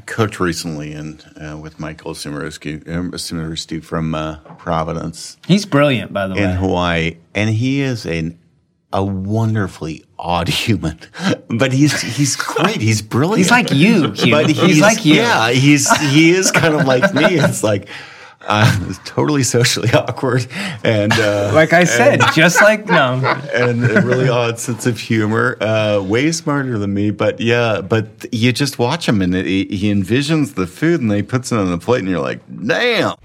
cooked recently with Michael Sumerski from Providence. He's brilliant, by the way. In Hawaii. And he is a wonderfully odd human. But he's great. He's brilliant. He's like you, Hugh. But he's like you. Yeah, he is kind of like me. It's like... totally socially awkward, and like I said, just like no, and a really odd sense of humor. Way smarter than me, but you just watch him, and he envisions the food, and he puts it on the plate, and you're like, damn.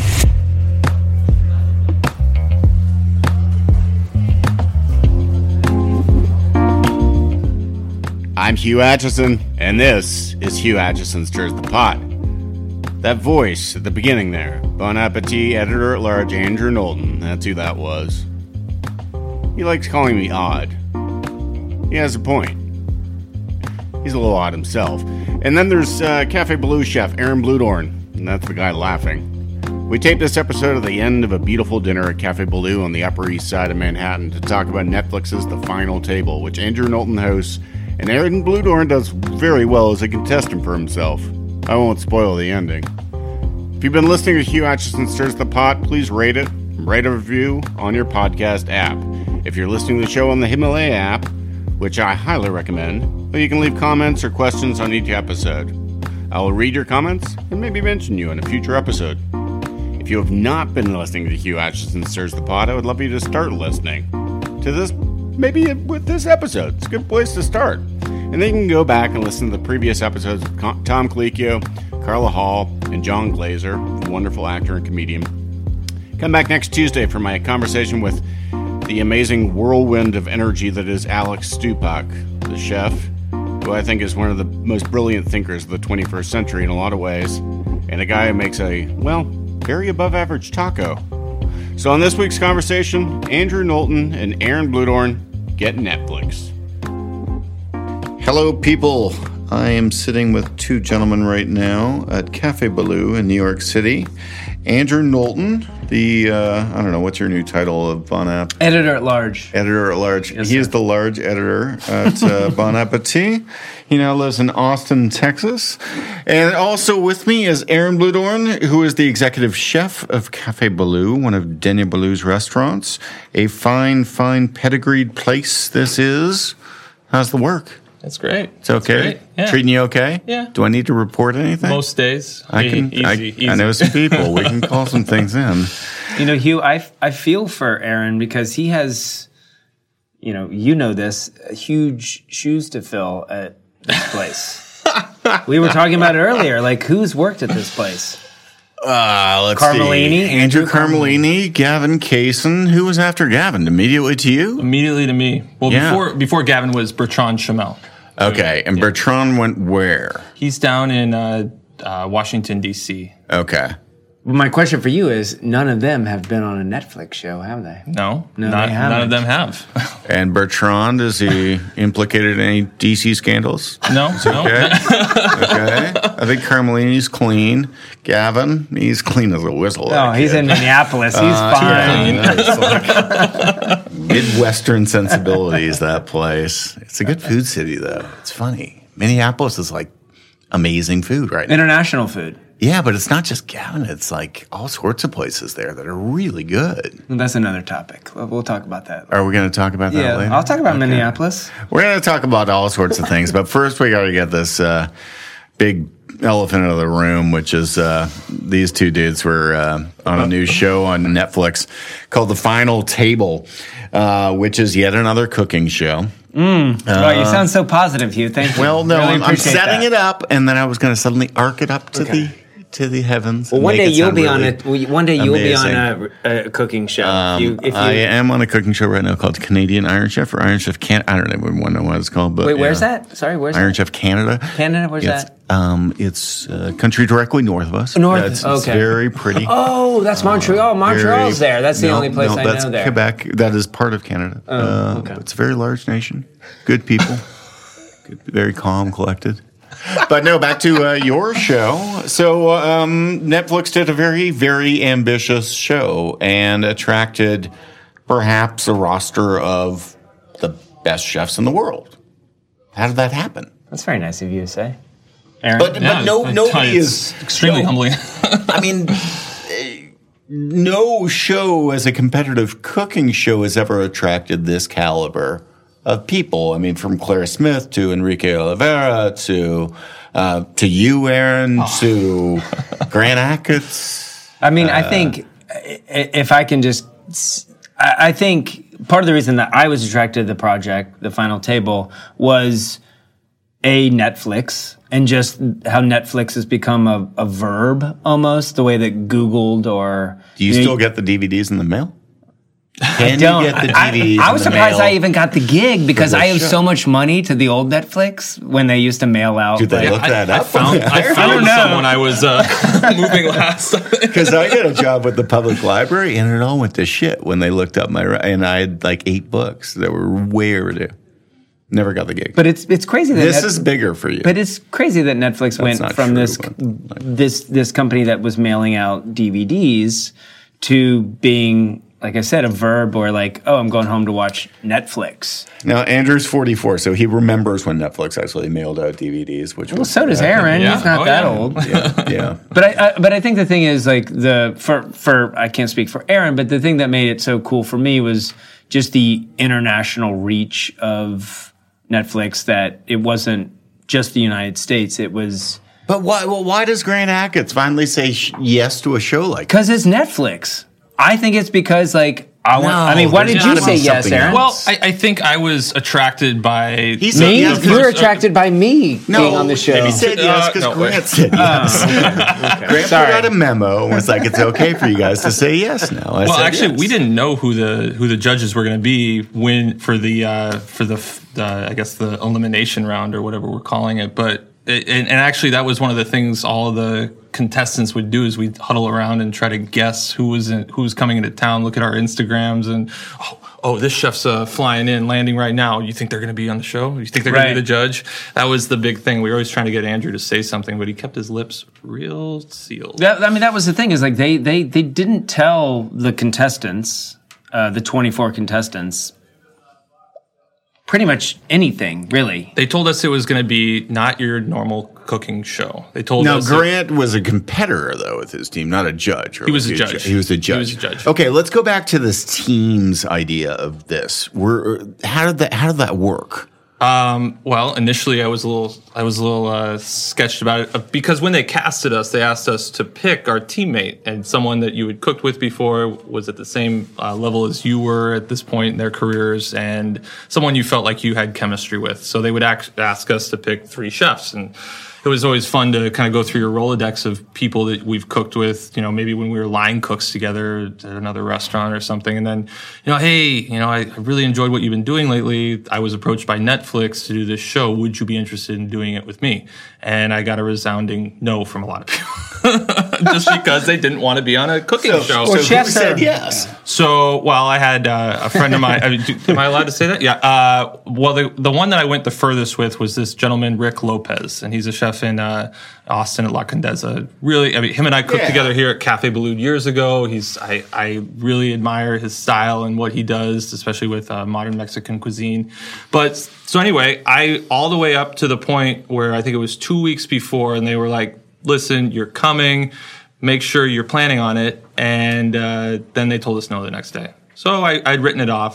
I'm Hugh Atchison, and this is Hugh Atchison Stirs the Pot. That voice at the beginning there, Bon Appetit Editor-at-Large Andrew Knowlton, that's who that was. He likes calling me odd. He has a point. He's a little odd himself. And then there's Cafe Baloo chef Aaron Bludorn, and that's the guy laughing. We taped this episode at the end of a beautiful dinner at Cafe Baloo on the Upper East Side of Manhattan to talk about Netflix's The Final Table, which Andrew Knowlton hosts, and Aaron Bludorn does very well as a contestant for himself. I won't spoil the ending. If you've been listening to Hugh Atchison Stirs the Pot, please rate it. Write a review on your podcast app. If you're listening to the show on the Himalaya app, which I highly recommend, well, you can leave comments or questions on each episode. I will read your comments and maybe mention you in a future episode. If you have not been listening to Hugh Atchison Stirs the Pot, I would love you to start listening to this, maybe with this episode. It's a good place to start. And then you can go back and listen to the previous episodes of Tom Colicchio, Carla Hall, and John Glazer, a wonderful actor and comedian. Come back next Tuesday for my conversation with the amazing whirlwind of energy that is Alex Stupak, the chef, who I think is one of the most brilliant thinkers of the 21st century in a lot of ways, and a guy who makes a, well, very above-average taco. So on this week's conversation, Andrew Knowlton and Aaron Bludorn get Netflix. Hello, people. I am sitting with two gentlemen right now at Cafe Baloo in New York City. Andrew Knowlton, the, I don't know, what's your new title of Bon App? Editor-at-Large. Editor-at-Large. Yes, he sir. is the large editor at Bon Appetit. He now lives in Austin, Texas. And also with me is Aaron Bludorn, who is the executive chef of Cafe Baloo, one of Daniel Baloo's restaurants. A fine, fine pedigreed place this is. How's the work? That's great. It's okay? Great. Yeah. Treating you okay? Yeah. Do I need to report anything? Most days. Easy. I know some people. We can call some things in. You know, Hugh, I feel for Aaron because he has, you know this, huge shoes to fill at this place. We were talking about it earlier. Like, who's worked at this place? Let's Carmelini, see. Andrew Carmelini, Gavin Kaysen. Who was after Gavin? Immediately to you? Immediately to me. Well, Yeah. before Gavin was Bertrand Chamel. Okay, and Bertrand went where? He's down in Washington, D.C. Okay. My question for you is, none of them have been on a Netflix show, have they? No, they none haven't. of them have. And Bertrand, is he implicated in any DC scandals? No. Okay. Okay. I think Carmelini's clean. Gavin, he's clean as a whistle. Oh, he's in Minneapolis. He's fine. Yeah, it's like Midwestern sensibilities, that place. It's a good food city, though. It's funny. Minneapolis is like amazing food right now. International food. Yeah, but it's not just Gavin. It's like all sorts of places there that are really good. Well, that's another topic. We'll talk about that. Are we going to talk about that Yeah, later? I'll talk about Minneapolis. We're going to talk about all sorts of things, but first we got to get this big elephant out of the room, which is these two dudes were on a new show on Netflix called The Final Table, which is yet another cooking show. Well, you sound so positive, Hugh. Thank you. Well, no, Really I'm appreciate setting that. it up, and then I was going to suddenly arc it up to the heavens. Well, and one make day it you'll sound be on really it. One day you'll be on amazing. a cooking show. I am on a cooking show right now called Canadian Iron Chef or Iron Chef Canada. I don't even want to know what it's called. But Wait, where's yeah. that? Sorry, where's Iron that? Chef Canada. Canada? Where's that? It's country directly north of us. North, It's okay. very pretty. Oh, that's Montreal. Montreal's there. That's the only place I that's know there. Quebec. That is part of Canada. Okay. It's a very large nation. Good people. Good, very calm, collected. But no, back to your show. So Netflix did a very, very ambitious show and attracted perhaps a roster of the best chefs in the world. How did that happen? That's very nice of you to say. Aaron? But Yeah, nobody it's is extremely humbling. I mean, no show as a competitive cooking show has ever attracted this caliber of people. I mean, from Claire Smith to Enrique Oliveira to you, Aaron, to Grant Achatz. I mean, I think if I can just, I think part of the reason that I was attracted to the project, The Final Table, was Netflix, and just how Netflix has become a verb almost, the way that Googled or... Do you still get the DVDs in the mail? Can don't. you get the DVDs I was in the surprised mail? I even got the gig because the I owe show? so much money to the old Netflix when they used to mail out. Did they look that up? I found someone I was moving last. Because I got a job with the public library, and it all went to shit when they looked up and I had like 8 books that were way overdue. Never got the gig. But it's crazy that This is bigger for you. But it's crazy that Netflix went not from true, this company that was mailing out DVDs to being, like I said, a verb, or like, oh, I'm going home to watch Netflix. Now, Andrew's 44, so he remembers when Netflix actually mailed out DVDs. Which Well, so does Aaron. Yeah. He's not Oh, that yeah. old. Yeah. But I think the thing is, like, for I can't speak for Aaron, but the thing that made it so cool for me was just the international reach of Netflix, that it wasn't just the United States. It was But why does Grant Achatz finally say yes to a show like that? because it's Netflix. I think it's because, like, I mean, why there's did gotta you be say yes, something Aaron? else. Well, I think I was attracted by He said Me? yes. You were attracted by me being on the show. He said yes because no, wait. Grant said yes. Grant put out a memo and was like, "It's okay for you guys to say yes now." I Well, said actually, yes. we didn't know who the judges were going to be for the I guess the elimination round or whatever we're calling it. But and actually, that was one of the things all of the contestants would do, is we'd huddle around and try to guess who was coming into town. Look at our Instagrams and oh, this chef's flying in, landing right now. You think they're going to be on the show? You think they're going to be the judge? That was the big thing. We were always trying to get Andrew to say something, but he kept his lips real sealed. That was the thing, is like they didn't tell the contestants, the 24 contestants, pretty much anything, really. They told us it was going to be not your normal cooking show. They told Now, us Grant was a competitor, though, with his team, not a judge. Or He was a judge. He was a judge. He was a judge. Okay, let's go back to this team's idea of this. How did that work? Well, initially I was a little sketched about it because when they casted us, they asked us to pick our teammate, and someone that you had cooked with before, was at the same level as you were at this point in their careers, and someone you felt like you had chemistry with. So they would ask us to pick 3 chefs, and it was always fun to kind of go through your Rolodex of people that we've cooked with, maybe when we were line cooks together at another restaurant or something. And then, hey, I really enjoyed what you've been doing lately. I was approached by Netflix to do this show. Would you be interested in doing it with me? And I got a resounding no from a lot of people. Just because they didn't want to be on a cooking show. So chefs who said are- yes? So, I had a friend of mine. Am I allowed to say that? Yeah. Well, the one that I went the furthest with was this gentleman, Rick Lopez, and he's a chef in Austin at La Condesa. Really, him and I cooked together here at Cafe Boulud years ago. I really admire his style and what he does, especially with modern Mexican cuisine. But so anyway, I all the way up to the point where I think it was 2 weeks before, and they were like, "Listen, you're coming. Make sure you're planning on it." And then they told us no the next day. So I'd written it off.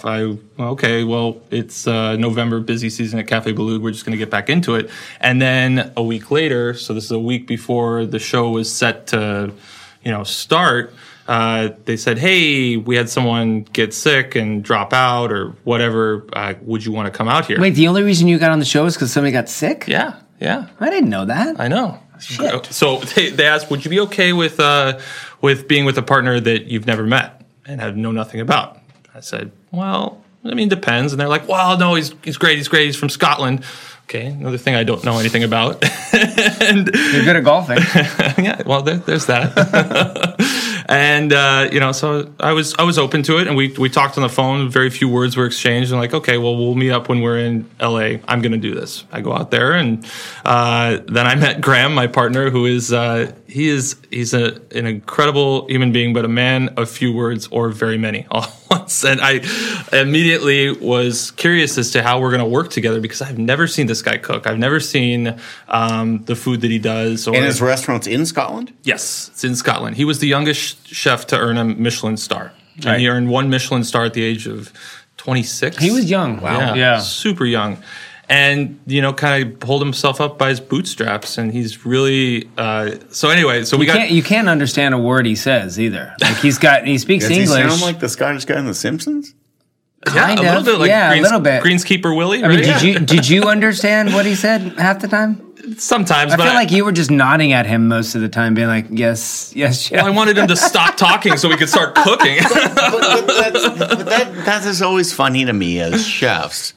It's November, busy season at Cafe Boulud. We're just going to get back into it. And then a week later, so this is a week before the show was set to, start, they said, "Hey, we had someone get sick and drop out or whatever. Would you want to come out here?" Wait, the only reason you got on the show is because somebody got sick? Yeah. I didn't know that. I know. Shit. So they asked, "Would you be okay with being with a partner that you've never met and know nothing about?" I said, "Well, depends." And they're like, "Well, no, he's great. He's great. He's from Scotland." Okay, another thing I don't know anything about. And You're good at golfing. yeah, well, there's that. And so I was open to it, and we talked on the phone. Very few words were exchanged, and like, okay, well, we'll meet up when we're in LA. I'm going to do this. I go out there, and then I met Graham, my partner, who is he's an incredible human being, but a man of few words or very many all at once. And I immediately was curious as to how we're going to work together because I've never seen this guy cook. I've never seen the food that he does. And his restaurant's in Scotland? Yes, it's in Scotland. He was the youngest chef to earn a Michelin star. Right. And he earned one Michelin star at the age of 26. He was young. Wow. Yeah. Super young. And, kind of pulled himself up by his bootstraps. And he's really, so anyway, so you can't understand a word he says either. Like he speaks English. Does he sound like the Scottish guy in The Simpsons? Kind a little of. bit like a little bit. Greenskeeper Willie, I right? mean, did you understand what he said half the time? Sometimes, I feel like you were just nodding at him most of the time, being like, yes, chef. Well, I wanted him to stop talking so we could start cooking. but that is always funny to me as chefs.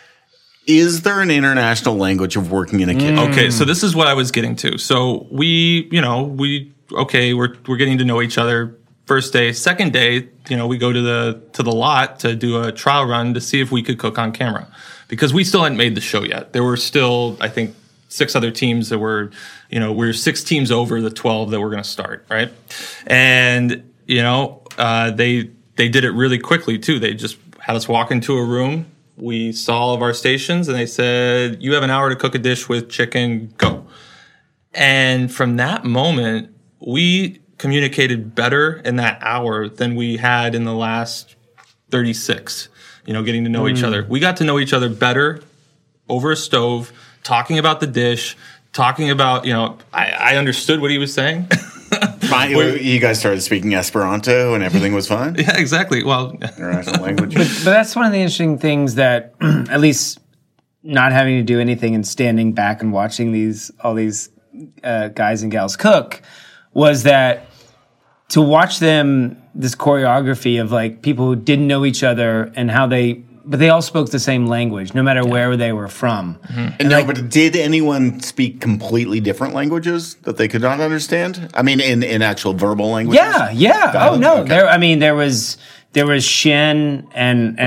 Is there an international language of working in a kitchen? Okay, so this is what I was getting to. So we're getting to know each other. First day, second day, we go to the lot to do a trial run to see if we could cook on camera because we still hadn't made the show yet. There were still, I think, 6 other teams that were, we're 6 teams over the 12 that we're going to start, right? And they did it really quickly too. They just had us walk into a room. We saw all of our stations and they said, you have an hour to cook a dish with chicken, go. And from that moment, we communicated better in that hour than we had in the last 36, getting to know each other. We got to know each other better over a stove, talking about the dish, talking about, I understood what he was saying. You guys started speaking Esperanto and everything was fine? Yeah, exactly. Well, international language. But that's one of the interesting things that, at least not having to do anything and standing back and watching all these guys and gals cook, was that to watch them, this choreography of like people who didn't know each other and but they all spoke the same language, no matter where they were from. Mm-hmm. But did anyone speak completely different languages that they could not understand? I mean, in actual verbal languages? Yeah. Oh no, okay. There was Shen and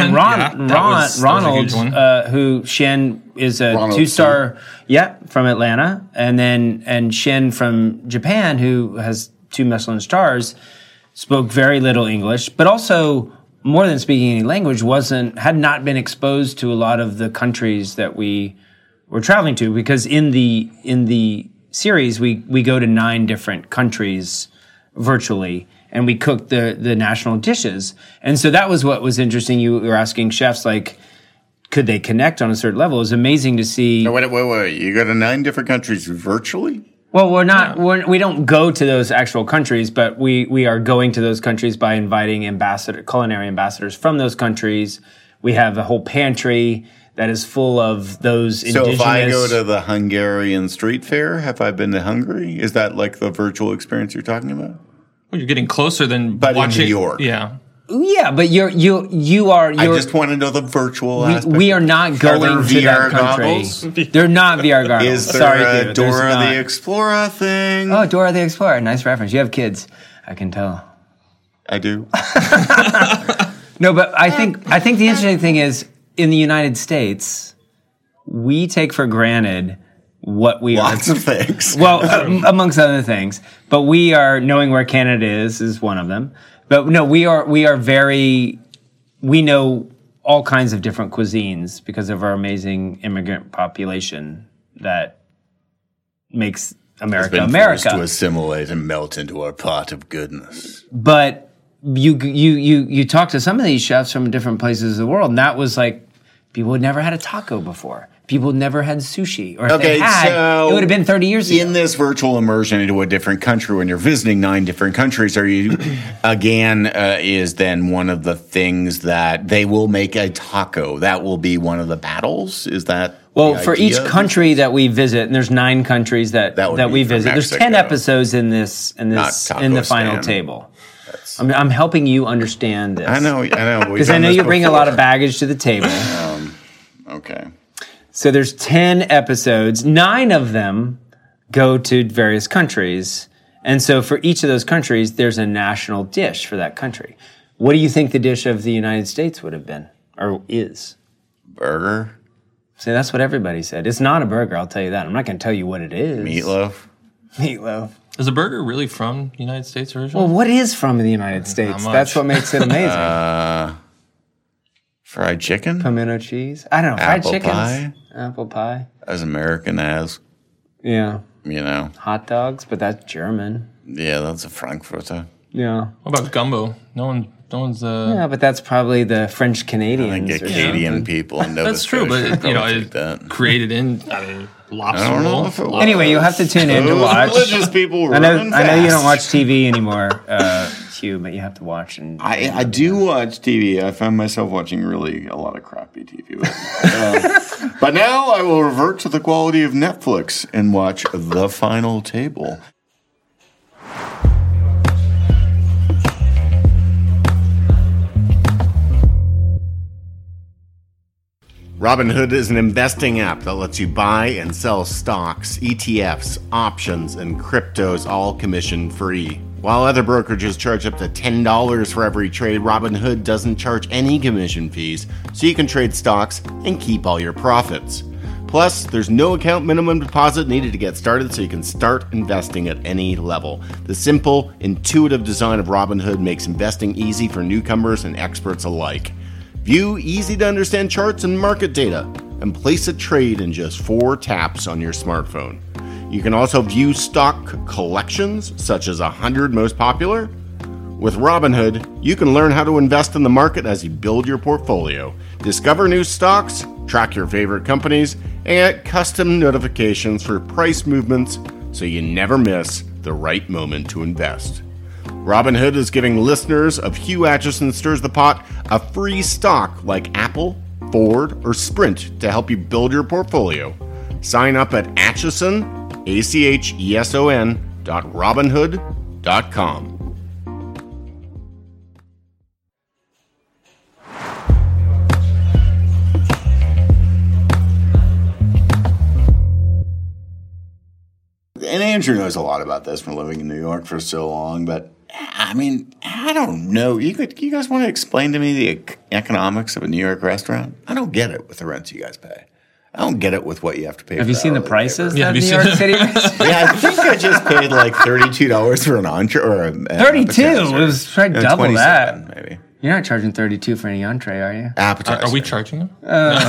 Ronald, who Shen is a 2-star, from Atlanta, and Shen from Japan, who has 2 Michelin stars, spoke very little English, but also more than speaking any language, had not been exposed to a lot of the countries that we were traveling to, because in the series we go to 9 different countries virtually, and we cook the national dishes. And so that was what was interesting. You were asking chefs, like, could they connect on a certain level? It was amazing to see. No, wait. You go to 9 different countries virtually? Well, we're not. We don't go to those actual countries, but we are going to those countries by inviting culinary ambassadors from those countries. We have a whole pantry that is full of those indigenous. So if I go to the Hungarian street fair, have I been to Hungary? Is that like the virtual experience you're talking about? Well, you're getting closer than but watching. in New York. Yeah. Yeah, but you are. I just want to know the virtual aspect. We are not going to that country. Goggles? They're not VR goggles. Is there Sorry, a dude, Dora the Explorer thing? Oh, Dora the Explorer. Nice reference. You have kids. I can tell. I do. No, but I think the interesting thing is, in the United States, we take for granted what we are. Lots of things. Well, amongst other things. But we are, knowing where Canada is one of them. But no, we know all kinds of different cuisines because of our amazing immigrant population that makes America America. Forced to assimilate and melt into our pot of goodness. But you talk to some of these chefs from different places of the world, and that was like, people had never had a taco before. People had never had sushi. Or if they had, it would have been 30 years ago. In this virtual immersion into a different country, when you're visiting 9 different countries, are you, again, is then one of the things that they will make a taco? That will be one of the battles? Is that well, for each country that we visit, and there's 9 countries that we visit. There's 10 episodes in the final table. I'm helping you understand this. I know. Because I know you bring a lot of baggage to the table. Okay. So there's 10 episodes. 9 of them go to various countries. And so for each of those countries, there's a national dish for that country. What do you think the dish of the United States would have been, or is? Burger. See, that's what everybody said. It's not a burger, I'll tell you that. I'm not going to tell you what it is. Meatloaf. Is a burger really from the United States originally? Well, what is from the United States? much. That's what makes it amazing. Fried chicken? Pimento cheese? I don't know. Fried Apple chickens. pie? Apple pie. As American as, Yeah. hot dogs, but that's German. Yeah, that's a Frankfurter. Yeah. What about gumbo? No one's. Yeah, but that's probably the French Canadians. I get or Canadian something. people in Nova That's true, Scotia but probably it take that. created in lobster I don't know roll. if it was. Anyway, you'll have to tune in to Those watch. religious people I know running you don't fast. watch TV anymore, Hugh, but you have to watch. And I do watch TV. I find myself watching really a lot of crappy TV. But now I will revert to the quality of Netflix and watch The Final Table. Robinhood is an investing app that lets you buy and sell stocks, ETFs, options, and cryptos all commission free. While other brokerages charge up to $10 for every trade, Robinhood doesn't charge any commission fees, so you can trade stocks and keep all your profits. Plus, there's no account minimum deposit needed to get started, so you can start investing at any level. The simple, intuitive design of Robinhood makes investing easy for newcomers and experts alike. View easy-to-understand charts and market data, and place a trade in just 4 taps on your smartphone. You can also view stock collections, such as 100 most popular. With Robinhood, you can learn how to invest in the market as you build your portfolio, discover new stocks, track your favorite companies, and get custom notifications for price movements so you never miss the right moment to invest. Robinhood is giving listeners of Hugh Acheson Stirs the Pot a free stock like Apple, Ford, or Sprint to help you build your portfolio. Sign up at Acheson, ACHESON.robinhood.com. And Andrew knows a lot about this from living in New York for so long, but I mean, I don't know. You guys want to explain to me the economics of a New York restaurant? I don't get it with the rents you guys pay. I don't get it with what you have to pay. have you seen the prices Yeah, that have you New York seen- City restaurants? Yeah, I think I just paid like $32 for an entree or a 32? It was probably double 27, that. maybe. You're not charging 32 for any entree, are you? Appetizer. Are we charging them?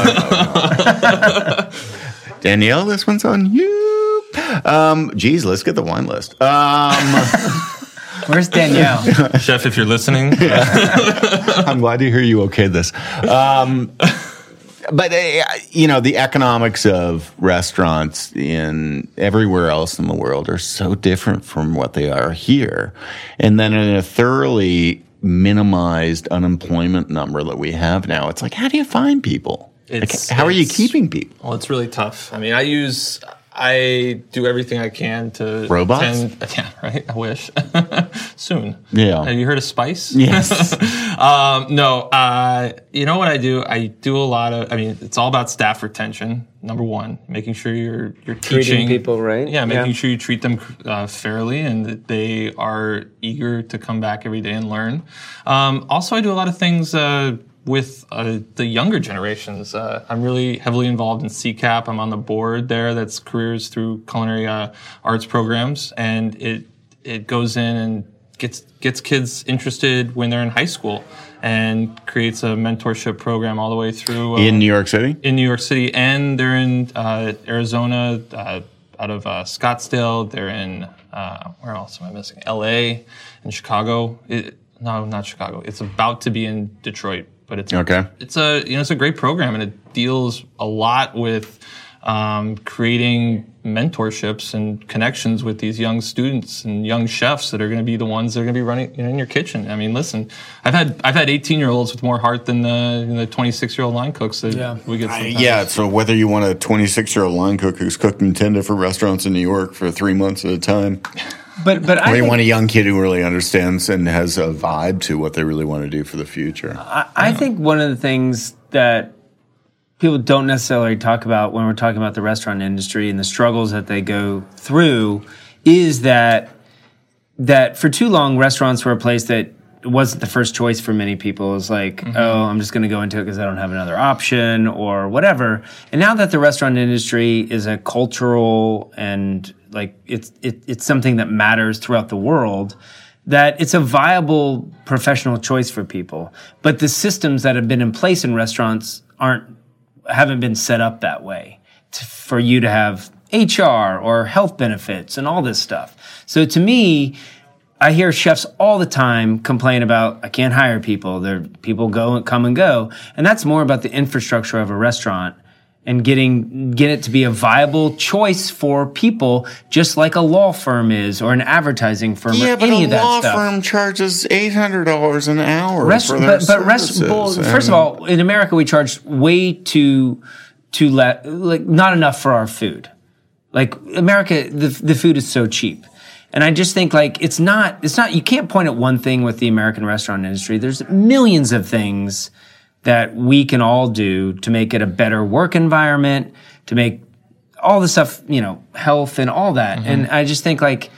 Danielle, this one's on you. Geez, let's get the wine list. Where's Danielle? Chef, if you're listening, I'm glad to hear you okay this. But, the economics of restaurants in everywhere else in the world are so different from what they are here. And then in a thoroughly minimized unemployment number that we have now, it's like, how do you find people? How are you keeping people? well, it's really tough. I mean, I do everything I can to Robots? Yeah, right. I wish soon. Yeah. Have you heard of Spice? Yes. No. You know what I do? I do a lot of. I mean, it's all about staff retention. Number one, making sure you're teaching people right. Yeah, making sure you treat them fairly and that they are eager to come back every day and learn. Also, I do a lot of things with the younger generations. I'm really heavily involved in CCAP. I'm on the board there. That's Careers Through Culinary Arts programs, and it goes in and gets kids interested when they're in high school and creates a mentorship program all the way through In New York City? in New York City, and they're in Arizona, out of Scottsdale. They're in where else am I missing? LA and Chicago. No, not Chicago. It's about to be in Detroit, but it's Okay. It's a great program, and it deals a lot with creating mentorships and connections with these young students and young chefs that are going to be the ones that are going to be running in your kitchen. I mean, listen, I've had 18-year-olds with more heart than the 26-year-old line cooks that we get. Sometimes. Yeah, so whether you want a 26-year-old line cook who's cooked in 10 different restaurants in New York for 3 months at a time, But or I you think, want a young kid who really understands and has a vibe to what they really want to do for the future. I think one of the things that people don't necessarily talk about when we're talking about the restaurant industry and the struggles that they go through is that for too long restaurants were a place that it wasn't the first choice for many people. It was like, oh, I'm just going to go into it because I don't have another option or whatever. And now that the restaurant industry is a cultural and like it's something that matters throughout the world, that it's a viable professional choice for people. But the systems that have been in place in restaurants haven't been set up that way for you to have HR or health benefits and all this stuff. So to me, I hear chefs all the time complain about, I can't hire people. People come and go. And that's more about the infrastructure of a restaurant and get it to be a viable choice for people, just like a law firm is or an advertising firm or any of that stuff. Yeah, but a law firm charges $800 an hour for their services. First of all, in America, we charge way too not enough for our food. Like America, the food is so cheap. And I just think like it's not, you can't point at one thing with the American restaurant industry. There's millions of things that we can all do to make it a better work environment, to make all the stuff, health and all that. And I just think like,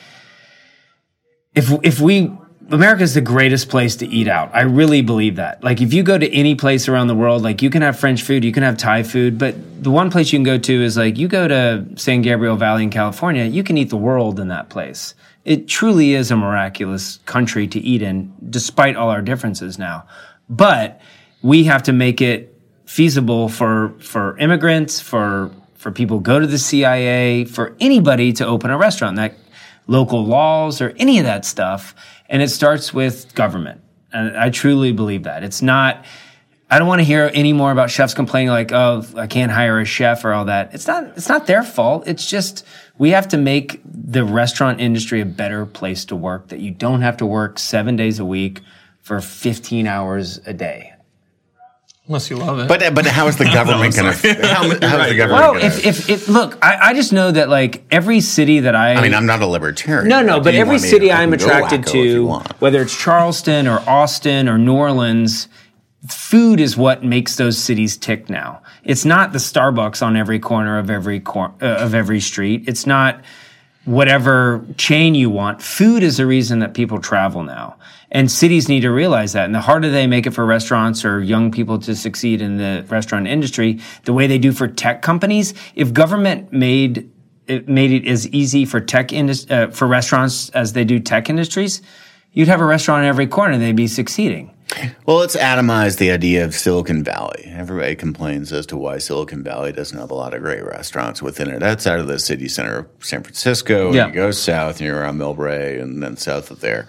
America's the greatest place to eat out. I really believe that. Like if you go to any place around the world, like you can have French food, you can have Thai food, but the one place you can go to is like you go to San Gabriel Valley in California, you can eat the world in that place. It truly is a miraculous country to eat in, despite all our differences now. But we have to make it feasible for immigrants, for people who go to the CIA, for anybody to open a restaurant, that local laws or any of that stuff. And it starts with government. And I truly believe that. I don't want to hear any more about chefs complaining like, oh, I can't hire a chef or all that. It's not their fault. It's just, we have to make the restaurant industry a better place to work, that you don't have to work 7 days a week for 15 hours a day. Unless you love it. But how is the government going to? How is the government? Well, if look, I just know that like every city that I mean, I'm not a libertarian. No, but every city I'm attracted to, whether it's Charleston or Austin or New Orleans, food is what makes those cities tick now. It's not the Starbucks on every corner of every street. It's not whatever chain you want. Food is the reason that people travel now. And cities need to realize that. And the harder they make it for restaurants or young people to succeed in the restaurant industry, the way they do for tech companies, if government made it as easy for for restaurants as they do tech industries, you'd have a restaurant in every corner and they'd be succeeding. Well, it's atomized the idea of Silicon Valley. Everybody complains as to why Silicon Valley doesn't have a lot of great restaurants within it. Outside of the city center of San Francisco, you go south and you're around Millbrae and then south of there.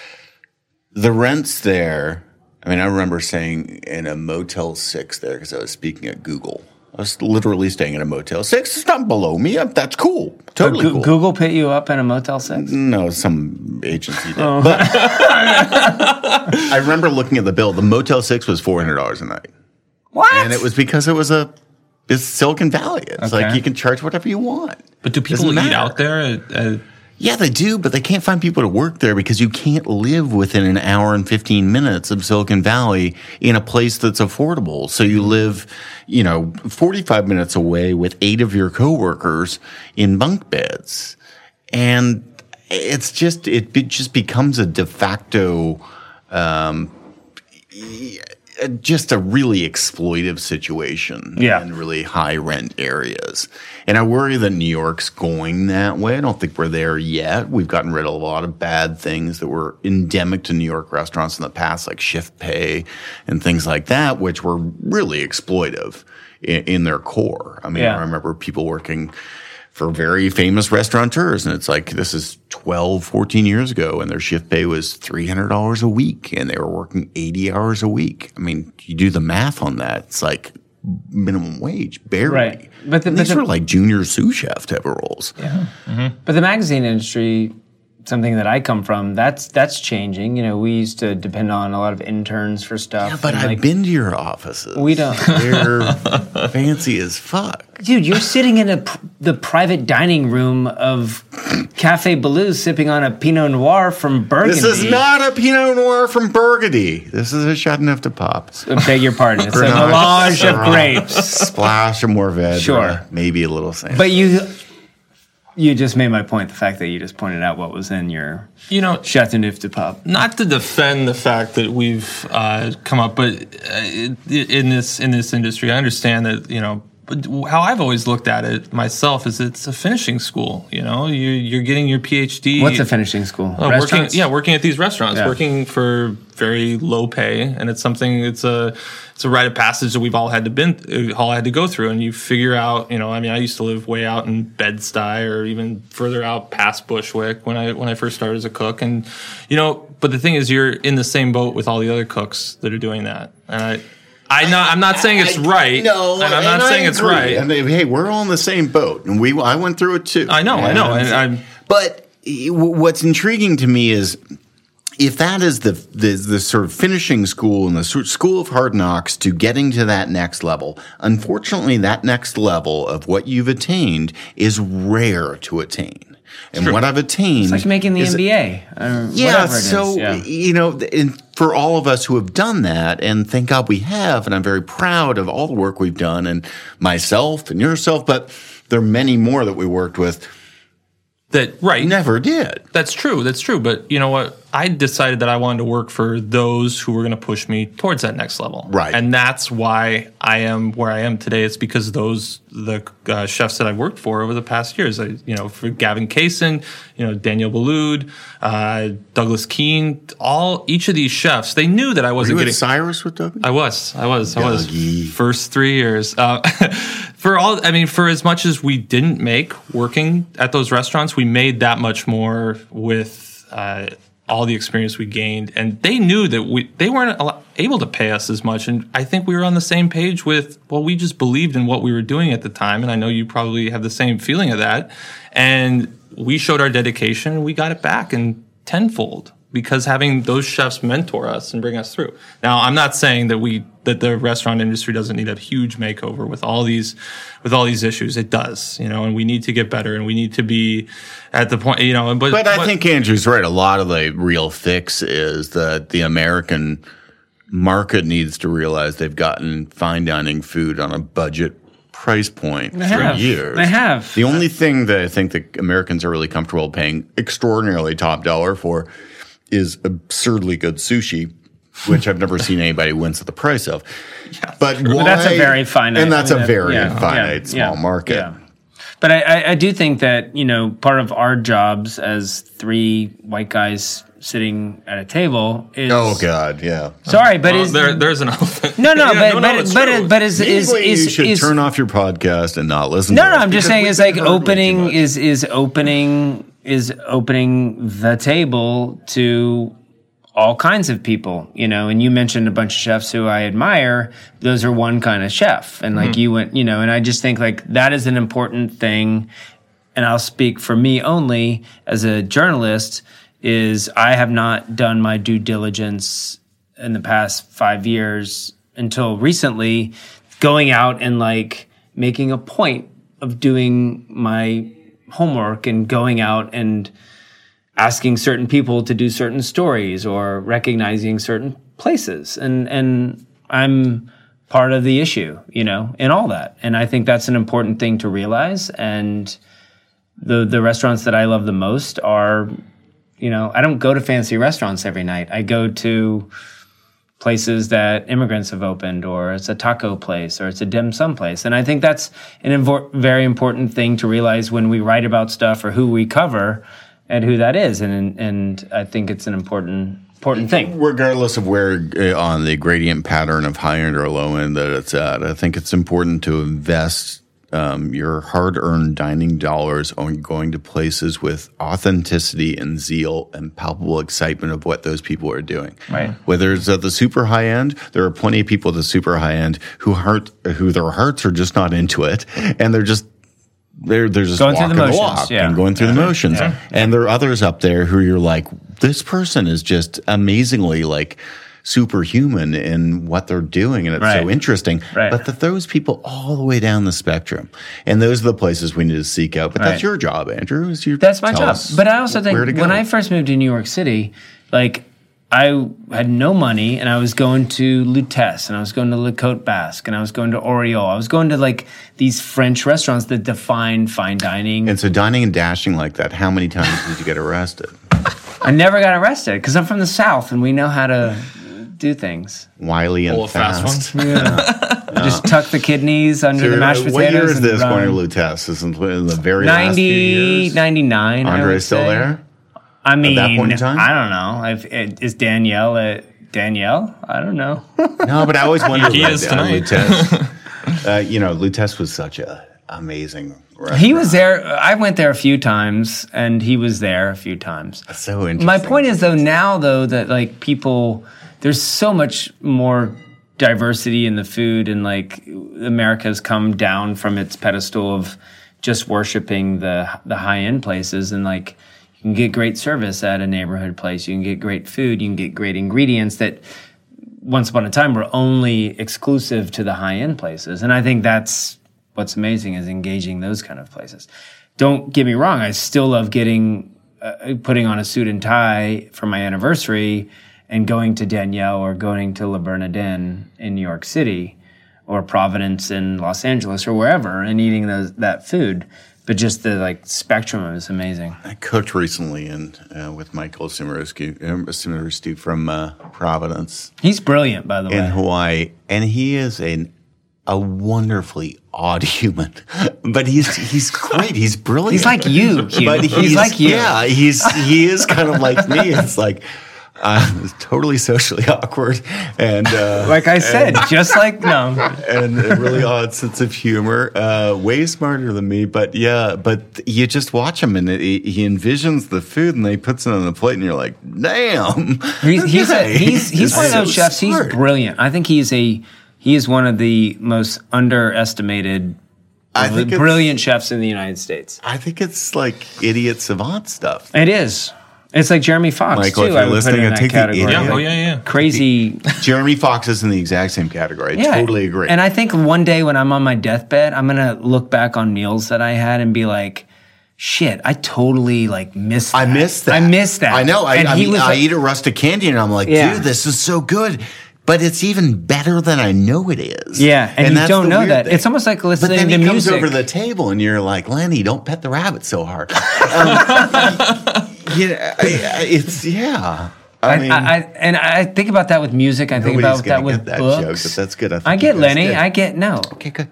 The rents there, I mean, I remember staying in a Motel 6 there because I was speaking at Google. I was literally staying in a Motel 6. It's not below me. That's cool. Totally cool. Google put you up in a Motel 6? No, some agency did. Oh. But I remember looking at the bill. The Motel 6 was $400 a night. What? And it was because it's Silicon Valley. It's like you can charge whatever you want. But do people eat out there? Yeah, they do, but they can't find people to work there because you can't live within an hour and 15 minutes of Silicon Valley in a place that's affordable. So you live, 45 minutes away with 8 of your coworkers in bunk beds. And it just becomes a de facto, just a really exploitive situation in really high rent areas. And I worry that New York's going that way. I don't think we're there yet. We've gotten rid of a lot of bad things that were endemic to New York restaurants in the past, like shift pay and things like that, which were really exploitive in their core. I mean, I remember people working for very famous restaurateurs, and it's like this is 12, 14 years ago, and their shift pay was $300 a week, and they were working 80 hours a week. I mean, you do the math on that, it's like minimum wage, barely. Right. But these were like junior sous chef type of roles. Yeah. Mm-hmm. But the magazine industry, something that I come from, that's changing. We used to depend on a lot of interns for stuff. Yeah, but I've been to your offices. We don't. They're fancy as fuck. Dude, you're sitting in the private dining room of Cafe Baloo sipping on a Pinot Noir from Burgundy. This is not a Pinot Noir from Burgundy. This is a Chateauneuf de Pop. I beg your pardon. It's a melange of grapes. Splash of Mourvedre. Sure. Maybe a little sand. But You just made my point. The fact that you just pointed out what was in your Chateauneuf-du-Pape. Not to defend the fact that we've come up, but in this industry, I understand that But how I've always looked at it myself is it's a finishing school. You're getting your PhD. What's a finishing school? Working at these restaurants, working for very low pay, and it's something. It's a rite of passage that we've all had to go through. And you figure out, I used to live way out in Bed-Stuy or even further out past Bushwick when I first started as a cook, and But the thing is, you're in the same boat with all the other cooks that are doing that, and I'm not saying it's right. No, and I'm not saying it's right. And hey, we're all in the same boat, and I went through it too. I know. But what's intriguing to me is if that is the sort of finishing school and the school of hard knocks to getting to that next level. Unfortunately, that next level of what you've attained is rare to attain. And what I've attained, it's like making the NBA. And for all of us who have done that, and thank God we have, and I'm very proud of all the work we've done, and myself and yourself, but there are many more that we worked with that never did. That's true. But you know what? I decided that I wanted to work for those who were going to push me towards that next level. Right. And that's why I am where I am today. It's because the chefs that I've worked for over the past years. For Gavin Kaysen, Daniel Boulud, Douglas Keane, each of these chefs, they knew that I wasn't Were you getting. At Cyrus with Doug? I was. First 3 years. For as much as we didn't make working at those restaurants, we made that much more with all the experience we gained, and they knew that they weren't able to pay us as much. And I think we were on the same page with, we just believed in what we were doing at the time. And I know you probably have the same feeling of that. And we showed our dedication, and we got it back in tenfold because having those chefs mentor us and bring us through. Now, I'm not saying that the restaurant industry doesn't need a huge makeover with all these issues. It does, and we need to get better, and we need to be at the point, But I think Andrew's right. A lot of the real fix is that the American market needs to realize they've gotten fine dining food on a budget price point for years. They have. The only thing that I think that Americans are really comfortable paying extraordinarily top dollar for is absurdly good sushi, which I've never seen anybody wince at the price of. Yeah, but that's a very finite, and that's a very finite small market. Yeah. But I do think that part of our jobs as 3 white guys sitting at a table is Sorry, but there's an elephant. But you should turn off your podcast and not listen. No, I'm just saying it's like opening is opening the table to all kinds of people, and you mentioned a bunch of chefs who I admire. Those are one kind of chef. And you went, and I just think that is an important thing. And I'll speak for me only as a journalist is I have not done my due diligence in the past 5 years until recently, going out and making a point of doing my homework and going out and asking certain people to do certain stories or recognizing certain places. And I'm part of the issue, in all that. And I think that's an important thing to realize. And the restaurants that I love the most are, I don't go to fancy restaurants every night. I go to places that immigrants have opened, or it's a taco place, or it's a dim sum place. And I think that's very important thing to realize when we write about stuff or who we cover and who that is. And I think it's an important thing. Regardless of where on the gradient pattern of high end or low end that it's at, I think it's important to invest your hard-earned dining dollars on going to places with authenticity and zeal and palpable excitement of what those people are doing. Right. Whether it's at the super high end, there are plenty of people at the super high end who their hearts are just not into it, and they're just going walking the walk and going through the motions. Yeah. And there are others up there who you're like, this person is just amazingly superhuman in what they're doing, and it's so interesting. Right. But those people all the way down the spectrum, and those are the places we need to seek out. But that's your job, Andrew. That's my job. But I also think when I first moved to New York City, I had no money, and I was going to Lutèce, and I was going to Le Côte Basque, and I was going to Oriol. I was going to like these French restaurants that define fine dining. And so dining and dashing like that, how many times did you get arrested? I never got arrested because I'm from the South, and we know how to do things. Wily and Pull a fast one. Just tuck the kidneys under the mashed potatoes. What year is and this run. going to Lutèce? Is it in the very last few years? 99. Andre's still there? I mean, that point in time? I don't know. Is Danielle Danielle? I don't know. No, but I always wondered He about is tonight. Lutèce. Lutèce was such a amazing restaurant. He was there. I went there a few times, and he was there a few times. That's so interesting. My point is, now, that like people, there's so much more diversity in the food, and like America's come down from its pedestal of just worshiping the high end places, and like you can get great service at a neighborhood place, you can get great food, you can get great ingredients that once upon a time were only exclusive to the high end places, and I think that's what's amazing is engaging those kind of places. Don't get me wrong, I still love putting on a suit and tie for my anniversary and going to Danielle or going to Le Bernardin in New York City or Providence in Los Angeles or wherever and eating that food. But just the like spectrum is amazing. I cooked recently with Michael Sumerustu from Providence. He's brilliant, by the way. In Hawaii, and he is a wonderfully odd human, but he's great. He's brilliant. He's like you, Hugh. But he's like you. Yeah, he is kind of like me. It's like totally socially awkward, and like I said, just like no, and a really odd sense of humor. Way smarter than me, but you just watch him, and he envisions the food, and he puts it on the plate, and you're like, damn. He's one of those chefs. Smart. He's brilliant. I think he is one of the most underestimated, brilliant chefs in the United States. I think it's like idiot savant stuff. It is. It's like Jeremy Fox, Michael, too. if you're I would listening, put in I that take the category. idiot. Yeah. Crazy. Jeremy Fox is in the exact same category. I totally agree. And I think one day when I'm on my deathbed, I'm going to look back on meals that I had and be like, shit, I totally like missed that. I missed that. I know. I eat a rustic candy and I'm like, dude, this is so good. But it's even better than I know it is. Yeah, and you don't know that. Thing. It's almost like listening to music. But then he comes over the table and you're like, Lenny, don't pet the rabbit so hard. I think about that with music. I think about that with books. Joke, but that's good. I get Lenny. Good. No. Okay, good.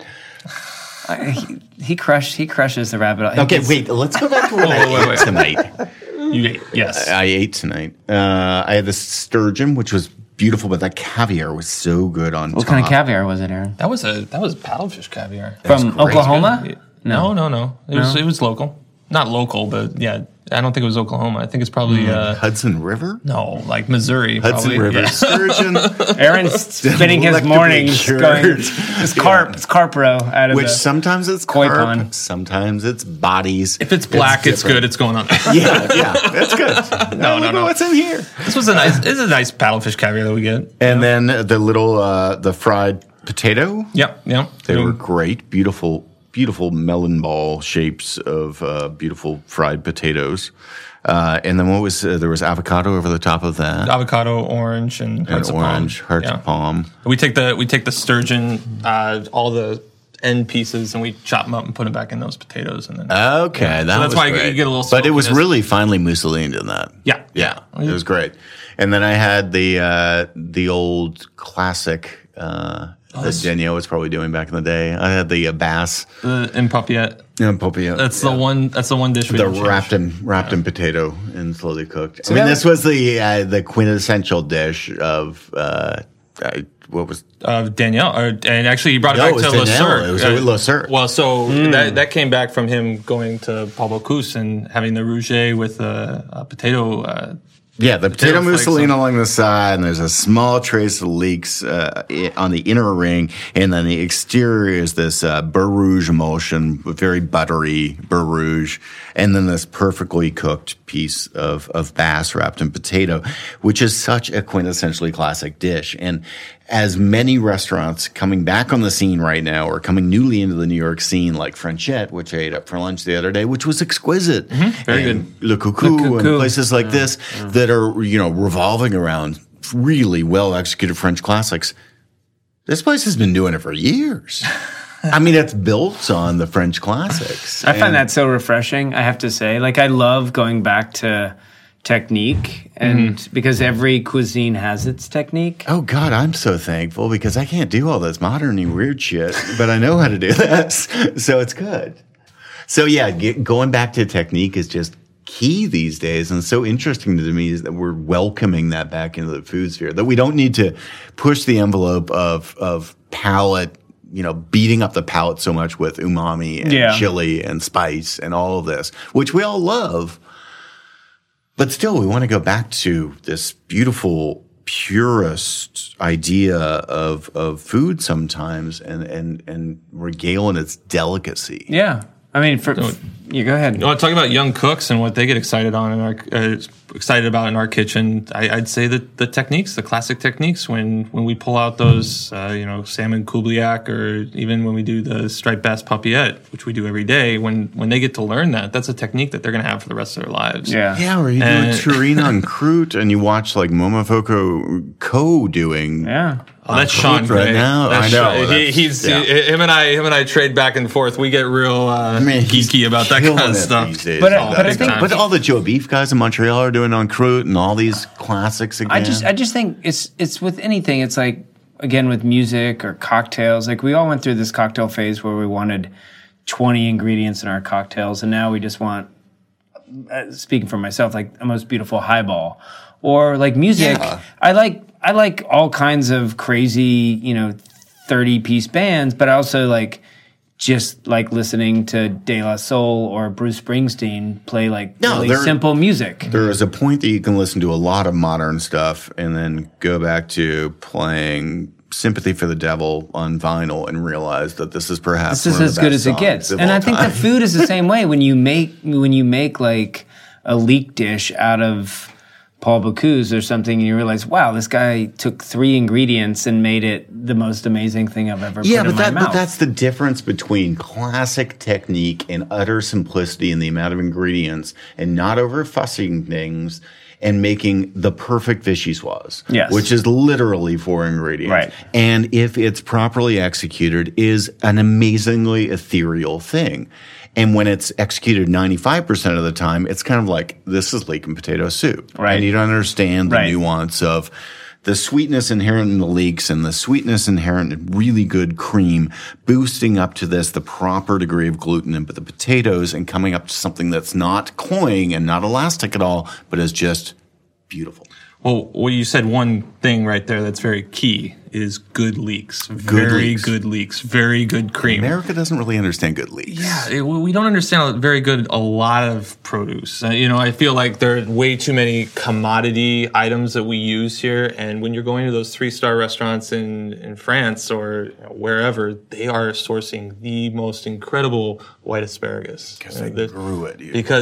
He crushes the rabbit. Okay, wait. Let's go back to what I ate tonight. You ate, yes. I ate tonight. I had the sturgeon, which was beautiful, but that caviar was so good on top. What kind of caviar was it, Aaron? That was paddlefish caviar. From Oklahoma? No. It was local. Not local, but yeah. I don't think it was Oklahoma. I think it's probably Hudson River. No, like Missouri. Hudson probably. River Yeah. sturgeon. Aaron's spending his mornings going. It's carp roe out of Which the sometimes it's koi carp, pond. sometimes it's bodies. If it's black, it's good. It's going on. Yeah, that's good. No. What's in here? This is a nice paddlefish caviar that we get. And then the little the fried potato. Yep. They were great, beautiful melon ball shapes of beautiful fried potatoes. And then what was there was avocado over the top of that. Avocado, orange, and hearts of palm. Hearts of palm. We take the sturgeon, all the end pieces, and we chop them up and put them back in those potatoes. And then okay, that's why great. you get a little. But it was smokiness. really finely mousselined in that. Yeah. It was great. And then I had the old classic. That Danielle was probably doing back in the day. I had the bass in Paupiette. That's the one. That's the one dish. The wrapped in potato and slowly cooked. I mean, this was the quintessential dish of what was Danielle, and actually he brought it back to Le Sueur. It was Le Sueur. Well, so that came back from him going to Paul Bocuse and having the rouget with a potato. Yeah, the potato mousseline flakes along the side, and there's a small trace of leeks on the inner ring, and then the exterior is this beurre rouge emulsion, very buttery beurre rouge, and then this perfectly cooked piece of bass wrapped in potato, which is such a quintessentially classic dish. And as many restaurants coming back on the scene right now or coming newly into the New York scene, like Frenchette, which I ate up for lunch the other day, which was exquisite. Very and good. Le Coucou and places like this that are, revolving around really well-executed French classics. This place has been doing it for years. I mean, it's built on the French classics. I find that so refreshing, I have to say. Like, I love going back to technique, and because every cuisine has its technique. Oh, God, I'm so thankful because I can't do all this modern weird shit, but I know how to do this, so it's good. So, yeah, going back to technique is just key these days, and so interesting to me is that we're welcoming that back into the food sphere, that we don't need to push the envelope of palate, beating up the palate so much with umami and chili and spice and all of this, which we all love. But still, we want to go back to this beautiful, purest idea of food sometimes and regale in its delicacy. Yeah. I mean, you go ahead. Talking about young cooks and what they get excited on excited about in our kitchen, I'd say that the techniques, the classic techniques, when we pull out those, salmon kubliak, or even when we do the striped bass papillette, which we do every day, when they get to learn that's a technique that they're going to have for the rest of their lives. Yeah, or you do a tureen on croûte and you watch like Momofoko Ko doing. Yeah. Oh, that's Sean Gray. Right now. I know. Him and I trade back and forth. We get real geeky about that kind of stuff. But I think all the Joe Beef guys in Montreal are doing on croûte and all these classics again. I just think it's with anything. It's like, again, with music or cocktails. Like, we all went through this cocktail phase where we wanted 20 ingredients in our cocktails, and now we just want, speaking for myself, like a most beautiful highball. Or like music, I like all kinds of crazy, 30-piece bands, but I also like just like listening to De La Soul or Bruce Springsteen play really simple music. There is a point that you can listen to a lot of modern stuff and then go back to playing Sympathy for the Devil on vinyl and realize that this is perhaps this is as good as it gets. And I think the food is the same way. When you make like a leek dish out of Paul Bocuse or something, and you realize, wow, this guy took 3 ingredients and made it the most amazing thing I've ever put in my mouth. But that's the difference between classic technique and utter simplicity in the amount of ingredients and not over-fussing things and making the perfect vichyssoise, which is literally 4 ingredients. Right. And if it's properly executed, is an amazingly ethereal thing. And when it's executed 95% of the time, it's kind of like, this is leek and potato soup. Right. And you don't understand the nuance of the sweetness inherent in the leeks and the sweetness inherent in really good cream, boosting up to the proper degree of gluten in the potatoes and coming up to something that's not cloying and not elastic at all, but is just beautiful. Well, you said one thing right there that's very key is good leeks. Very good leeks. Very good cream. America doesn't really understand good leeks. Yeah, we don't understand a lot of produce. I feel like there are way too many commodity items that we use here. And when you're going to those 3-star restaurants in France or wherever, they are sourcing the most incredible white asparagus. Because they grew it.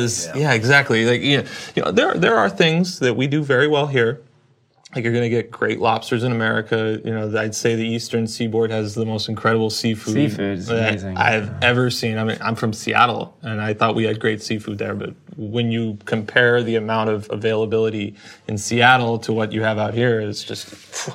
Exactly. Like, there are things that we do very well here. Like, you're going to get great lobsters in America. I'd say the Eastern Seaboard has the most incredible seafood. Seafood is amazing. I've ever seen. I mean, I'm from Seattle, and I thought we had great seafood there. But when you compare the amount of availability in Seattle to what you have out here, it's just,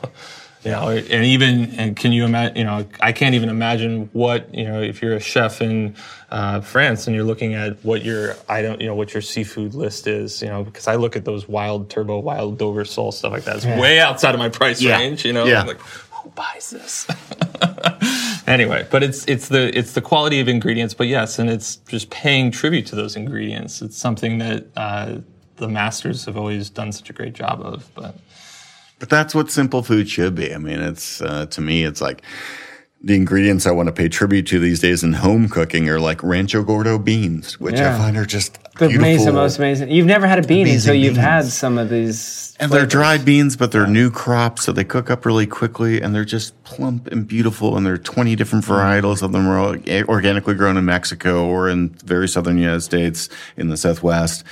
and can you imagine, I can't even imagine what, if you're a chef in France and you're looking at what your what your seafood list is, because I look at those wild turbo, wild Dover sole, stuff like that. It's way outside of my price range, I'm like, who buys this? Anyway, but it's the quality of ingredients, but yes, and it's just paying tribute to those ingredients. It's something that the masters have always done such a great job of, But that's what simple food should be. I mean, it's to me, it's like the ingredients I want to pay tribute to these days in home cooking are like Rancho Gordo beans, which I find are just beautiful. The most amazing. You've never had a bean until you've had some of these. And they're dried beans, but they're new crops, so they cook up really quickly, and they're just plump and beautiful. And there are 20 different varietals of them are organically grown in Mexico or in very southern United States in the Southwest.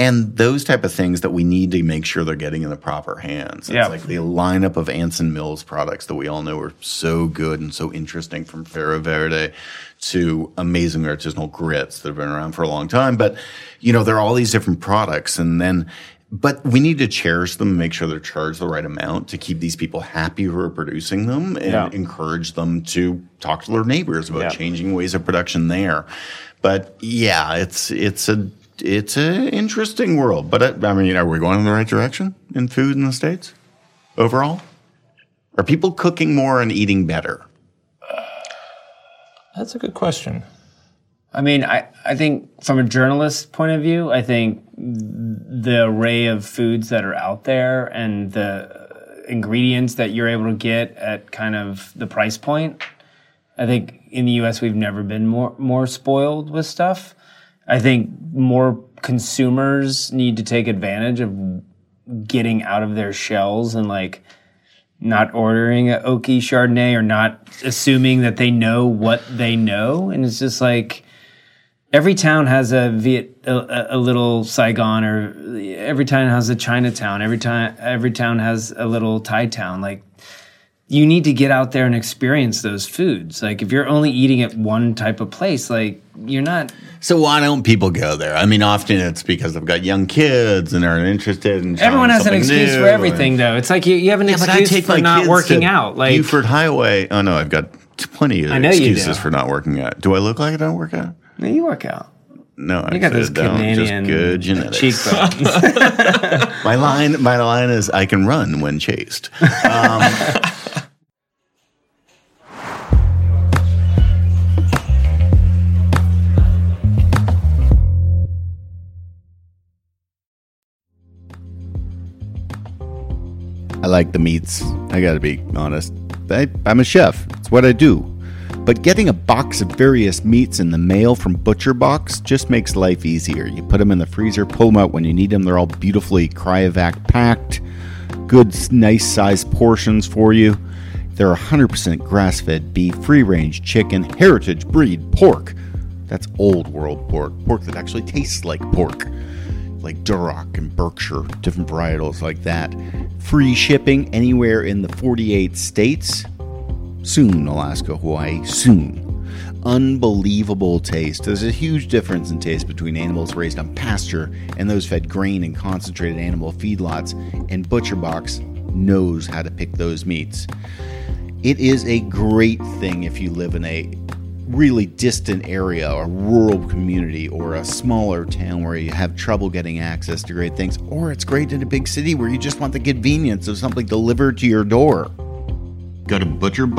And those type of things that we need to make sure they're getting in the proper hands. It's Yeah. like the lineup of Anson Mills products that we all know are so good and so interesting, from Ferro Verde to amazing artisanal grits that have been around for a long time. But, there are all these different products, but we need to cherish them and make sure they're charged the right amount to keep these people happy who are producing them, and encourage them to talk to their neighbors about changing ways of production there. But yeah, it's an interesting world. But are we going in the right direction in food in the States overall? Are people cooking more and eating better? That's a good question. I mean, I think from a journalist point of view, I think the array of foods that are out there and the ingredients that you're able to get at kind of the price point, I think in the U.S. we've never been more spoiled with stuff. I think more consumers need to take advantage of getting out of their shells and like not ordering an Oki Chardonnay or not assuming that they know what they know. And it's just like every town has a little Saigon, or every town has a Chinatown. Every town has a little Thai town. Like, you need to get out there and experience those foods. Like, if you're only eating at one type of place, like, you're not. So why don't people go there? I mean, often it's because they've got young kids and are interested in trying Everyone has an something excuse new, for everything, though. It's like you have an but I excuse take for my not kids working to out. Like, Buford Highway. Oh no, I've got plenty of I know you excuses do. for not working out. Do I look like I don't work out? you work out. No, You got those Canadian just good genetics. cheekbones. My line is, I can run when chased. I like the meats. I gotta be honest. I'm a chef. It's what I do. But getting a box of various meats in the mail from Butcher Box just makes life easier. You put them in the freezer, pull them out when you need them. They're all beautifully cryovac packed. Good, nice sized portions for you. They're 100% grass-fed beef, free-range chicken, heritage breed pork. That's old world pork. Pork that actually tastes like pork. Like Duroc and Berkshire, different varietals like that. Free shipping anywhere in the 48 states. Soon, Alaska, Hawaii, soon. Unbelievable taste. There's a huge difference in taste between animals raised on pasture and those fed grain and concentrated animal feedlots, and Butcher Box knows how to pick those meats. It is a great thing if you live in a really distant area, a rural community, or a smaller town where you have trouble getting access to great things, or it's great in a big city where you just want the convenience of something delivered to your door. Go to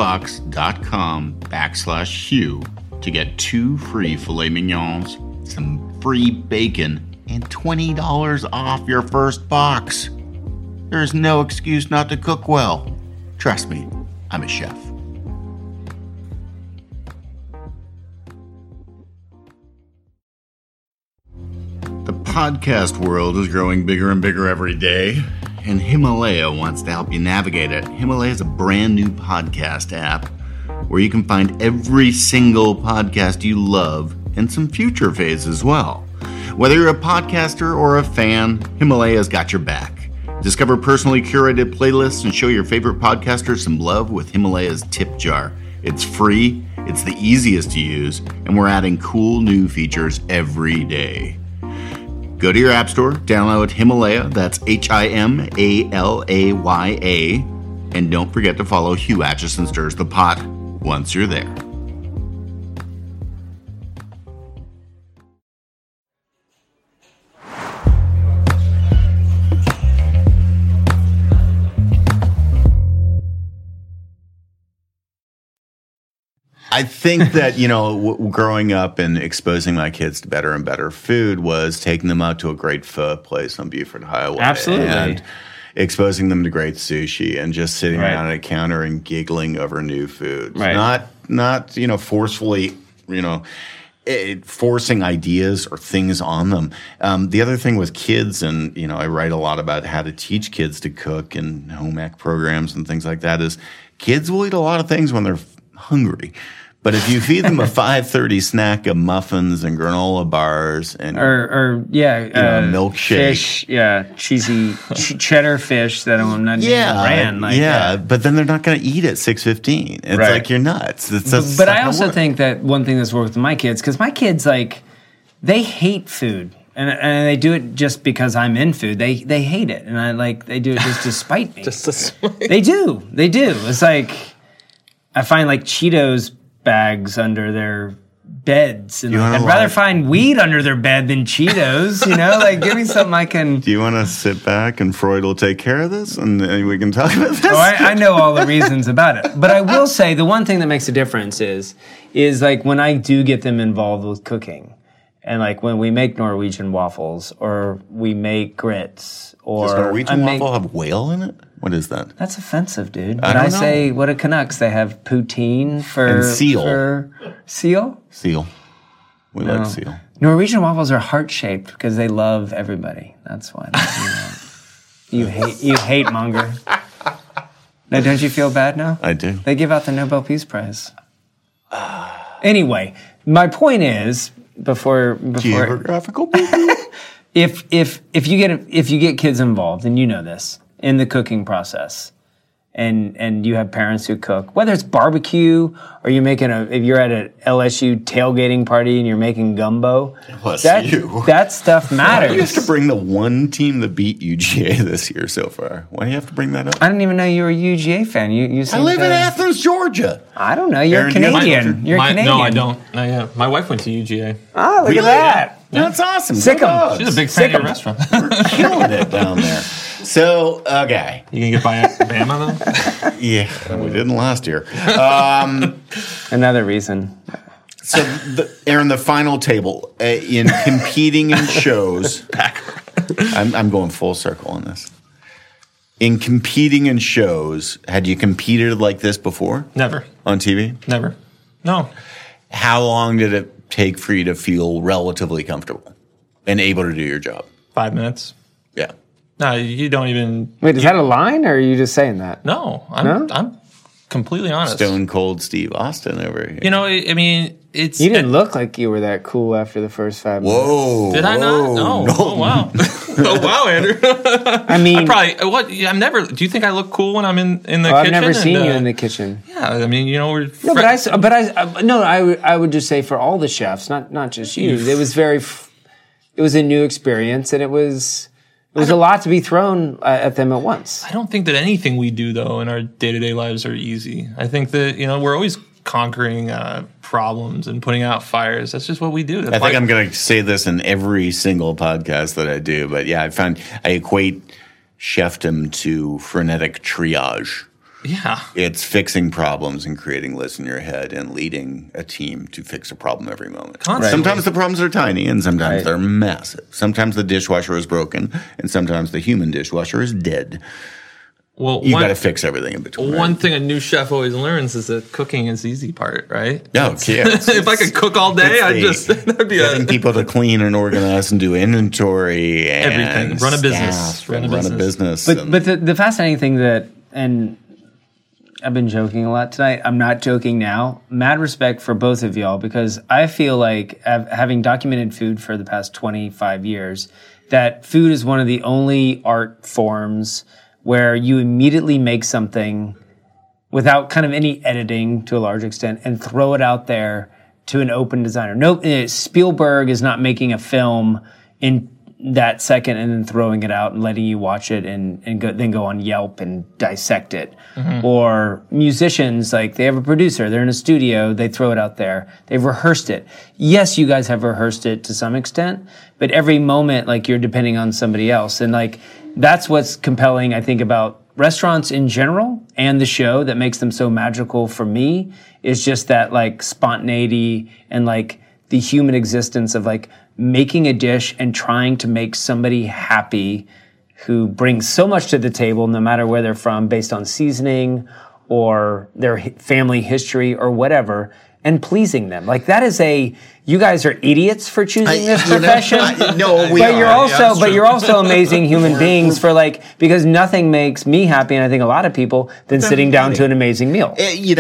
butcherbox.com/Hugh to get 2 free filet mignons, some free bacon, and $20 off your first box. There's no excuse not to cook well. Trust me, I'm a chef. The podcast world is growing bigger and bigger every day, and Himalaya wants to help you navigate it. Himalaya is a brand new podcast app where you can find every single podcast you love and some future faves as well. Whether you're a podcaster or a fan, Himalaya's got your back. Discover personally curated playlists and show your favorite podcasters some love with Himalaya's tip jar. It's free, it's the easiest to use, and we're adding cool new features every day. Go to your app store, download Himalaya, that's Himalaya, and don't forget to follow Hugh Acheson Stirs the Pot once you're there. I think that, growing up and exposing my kids to better and better food was taking them out to a great pho place on Buford Highway. Absolutely. And exposing them to great sushi and just sitting Right. around at a counter and giggling over new foods. Right. Not forcefully, forcing ideas or things on them. The other thing with kids, and, I write a lot about how to teach kids to cook and home ec programs and things like that, is kids will eat a lot of things when they're hungry. But if you feed them a 5:30 snack of muffins and granola bars and milkshake, fish, cheesy cheddar fish that I'm not eating brand. But then they're not going to eat at 6:15. It's like you're nuts. But I also think that one thing that's worked with my kids, because my kids they hate food. And they do it just because I'm in food. They hate it, and they do it just to spite me. Just to spite. They do. It's like I find Cheetos bags under their beds, and I'd rather find weed under their bed than Cheetos. Give me something I can. Do you want to sit back and Freud will take care of this, and we can talk about this? Oh, I know all the reasons about it, but I will say the one thing that makes a difference is when I do get them involved with cooking. And when we make Norwegian waffles, or we make grits, or does Norwegian waffle have whale in it? What is that? That's offensive, dude. But I say, what are Canucks? They have poutine and seal. Seal? Seal. We like seal. Norwegian waffles are heart-shaped because they love everybody. That's why. You hate monger. Now, don't you feel bad now? I do. They give out the Nobel Peace Prize. Anyway, my point is, before geographical if you get kids involved, and you know this, in the cooking process, and you have parents who cook, whether it's barbecue or if you're at an LSU tailgating party and you're making gumbo, that stuff matters. Why do you have to bring the one team that beat UGA this year so far? Why do you have to bring that up? I didn't even know you were a UGA fan. I live in Athens, Georgia. I don't know. You're Canadian. You're Canadian. No, I don't. My wife went to UGA. Oh, look at that. That's awesome. Sick 'em. She's a big fan of your restaurant. We're killing it down there. So, okay. You gonna get by Bama though? Yeah, we didn't last year. Another reason. So, Aaron, the final table in competing in shows. I'm going full circle on this. In competing in shows, had you competed like this before? Never. On TV? Never. No. How long did it take for you to feel relatively comfortable and able to do your job? 5 minutes. Yeah. No, you don't even. Wait, is that a line, or are you just saying that? No, I'm completely honest. Stone Cold Steve Austin over here. I mean, it's. You didn't look like you were that cool after the first 5 minutes. Whoa! Did I not? No. Oh wow! Oh wow, Andrew. I mean, I'm never. Do you think I look cool when I'm in the kitchen? I've never seen you in the kitchen. Yeah, I mean, we're. No, I would just say for all the chefs, not just you. It was a new experience, and it was a lot to be thrown at them at once. I don't think that anything we do, though, in our day-to-day lives are easy. I think that, we're always conquering problems and putting out fires. That's just what we do. I think I'm going to say this in every single podcast that I do, but yeah, I equate chefdom to frenetic triage. Yeah. It's fixing problems and creating lists in your head and leading a team to fix a problem every moment. Constantly. Sometimes the problems are tiny and sometimes they're massive. Sometimes the dishwasher is broken and sometimes the human dishwasher is dead. Well, you got to fix everything in between. One thing a new chef always learns is that cooking is the easy part, right? Yeah. If I could cook all day, that'd be getting people to clean and organize and do inventory and everything. Run a business. Run a business. But the fascinating thing and I've been joking a lot tonight. I'm not joking now. Mad respect for both of y'all, because I feel like, having documented food for the past 25 years, that food is one of the only art forms where you immediately make something without kind of any editing to a large extent and throw it out there to an open designer. No, Spielberg is not making a film in that second and then throwing it out and letting you watch it and then go on Yelp and dissect it. Mm-hmm. Or musicians, they have a producer, they're in a studio, they throw it out there. They've rehearsed it. Yes, you guys have rehearsed it to some extent, but every moment, you're depending on somebody else. And that's what's compelling, I think, about restaurants in general and the show that makes them so magical for me, is just that spontaneity and the human existence of making a dish and trying to make somebody happy who brings so much to the table, no matter where they're from, based on seasoning or their family history or whatever. and pleasing them. Like that is you guys are idiots for choosing this profession. You're also amazing human beings because nothing makes me happy, and I think a lot of people, than sitting down to an amazing meal.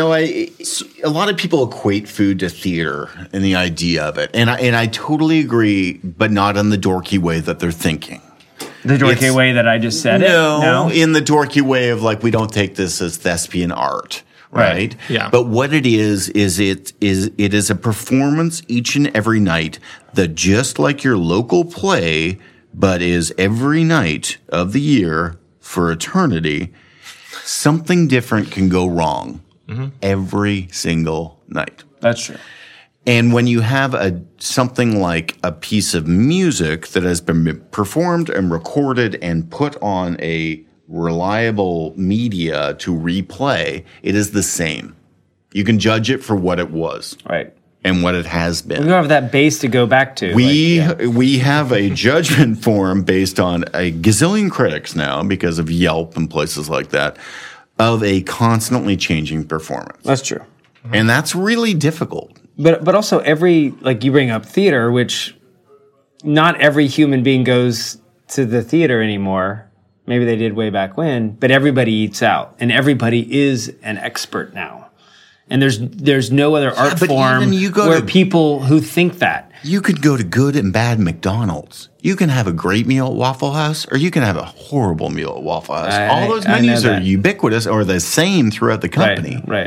A lot of people equate food to theater and the idea of it, and I totally agree, but not in the dorky way that they're thinking. The dorky way that I just said no, in the dorky way of we don't take this as thespian art. Right. Yeah. But what it is it is a performance each and every night that, just like your local play, but is every night of the year for eternity, something different can go wrong every single night. That's true. And when you have something like a piece of music that has been performed and recorded and put on a reliable media to replay, it is the same. You can judge it for what it was. Right. And what it has been. We have that base to go back to. We have a judgment form based on a gazillion critics now, because of Yelp and places like that, of a constantly changing performance. That's true. And that's really difficult. But also you bring up theater, which not every human being goes to the theater anymore. Maybe they did way back when, but everybody eats out, and everybody is an expert now. And there's no other art form where people who think that. You could go to good and bad McDonald's. You can have a great meal at Waffle House, or you can have a horrible meal at Waffle House. All those menus are ubiquitous or the same throughout the company. Right.